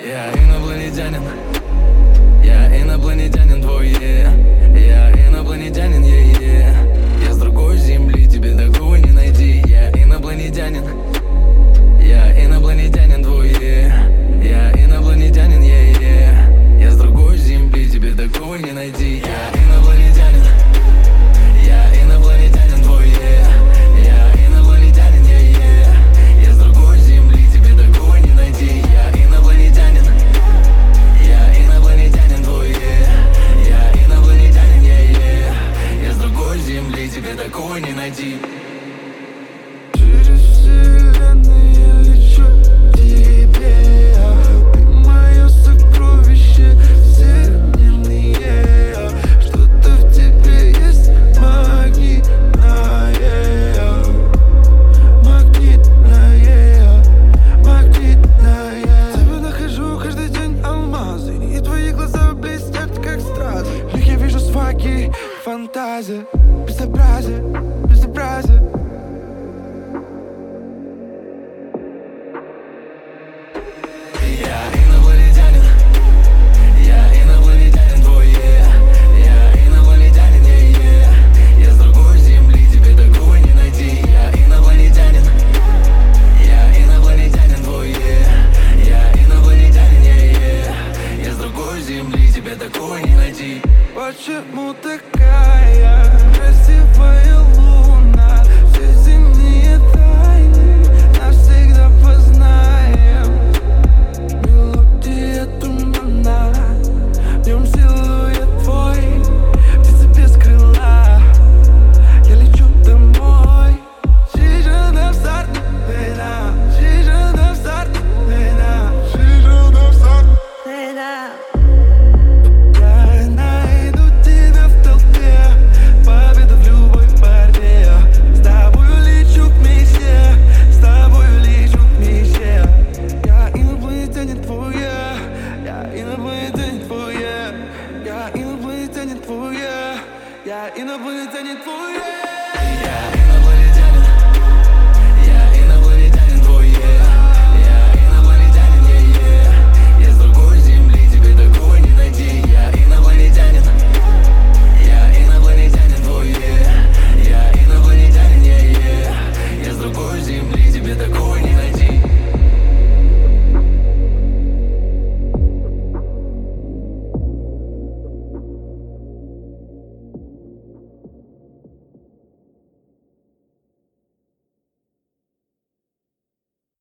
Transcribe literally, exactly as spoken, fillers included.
Я инопланетянин, я инопланетянин твой, yeah. Я инопланетянин, yeah, yeah. Я с другой земли, тебе такого не найти. Я инопланетянин, я инопланетянин твой, yeah. Я инопланетянин, yeah, yeah. Я с другой земли, тебе такого не найти. Я